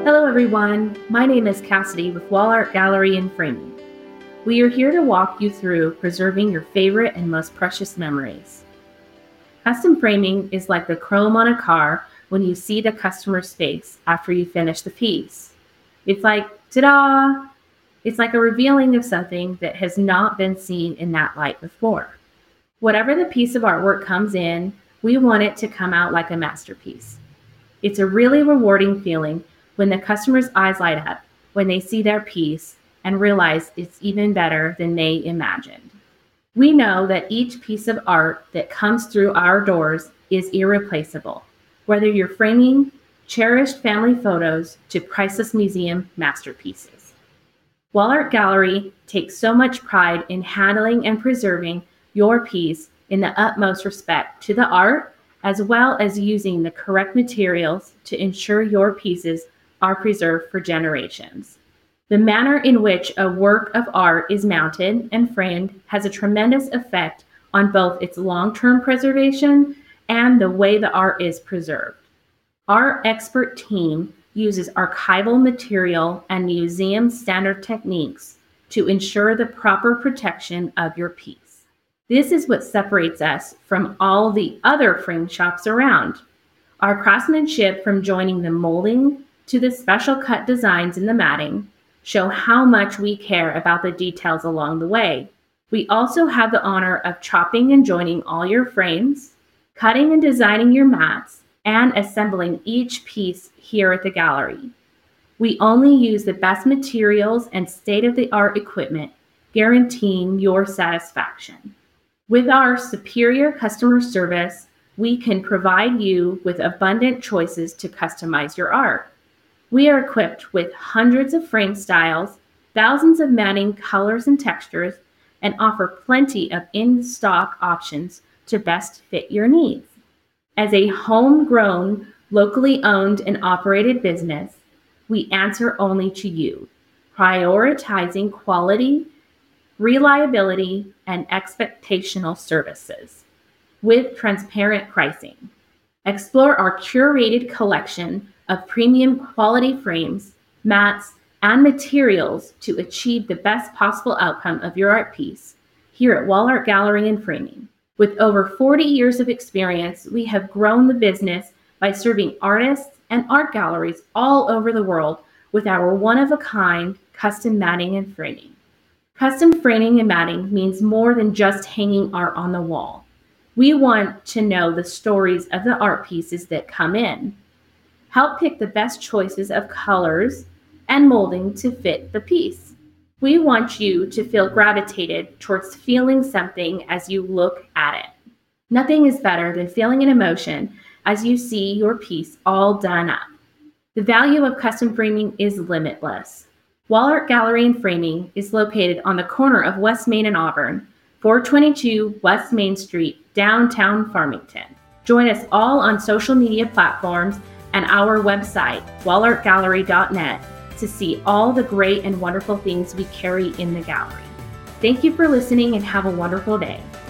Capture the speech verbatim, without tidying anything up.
Hello everyone, my name is Cassidy with Wall Art Gallery and Framing. We are here to walk you through preserving your favorite and most precious memories. Custom framing is like the chrome on a car when you see the customer's face after you finish the piece. It's like, ta-da! It's like a revealing of something that has not been seen in that light before. Whatever the piece of artwork comes in, we want it to come out like a masterpiece. It's a really rewarding feeling when the customer's eyes light up when they see their piece and realize it's even better than they imagined. We know that each piece of art that comes through our doors is irreplaceable, whether you're framing cherished family photos to priceless museum masterpieces. Wall Art Gallery takes so much pride in handling and preserving your piece in the utmost respect to the art, as well as using the correct materials to ensure your pieces are preserved for generations. The manner in which a work of art is mounted and framed has a tremendous effect on both its long-term preservation and the way the art is preserved. Our expert team uses archival material and museum standard techniques to ensure the proper protection of your piece. This is what separates us from all the other frame shops around. Our craftsmanship, from joining the molding to the special cut designs in the matting, show how much we care about the details along the way. We also have the honor of chopping and joining all your frames, cutting and designing your mats, and assembling each piece here at the gallery. We only use the best materials and state-of-the-art equipment, guaranteeing your satisfaction. With our superior customer service, we can provide you with abundant choices to customize your art. We are equipped with hundreds of frame styles, thousands of matting colors and textures, and offer plenty of in-stock options to best fit your needs. As a homegrown, locally owned and operated business, we answer only to you, prioritizing quality, reliability, and expectational services with transparent pricing. Explore our curated collection of premium quality frames, mats, and materials to achieve the best possible outcome of your art piece here at Wall Art Gallery and Framing. With over forty years of experience, we have grown the business by serving artists and art galleries all over the world with our one-of-a-kind custom matting and framing. Custom framing and matting means more than just hanging art on the wall. We want to know the stories of the art pieces that come in. Help pick the best choices of colors and molding to fit the piece. We want you to feel gravitated towards feeling something as you look at it. Nothing is better than feeling an emotion as you see your piece all done up. The value of custom framing is limitless. Wall Art Gallery and Framing is located on the corner of West Main and Auburn, four twenty-two West Main Street, downtown Farmington. Join us all on social media platforms and our website, wall art gallery dot net, to see all the great and wonderful things we carry in the gallery. Thank you for listening and have a wonderful day.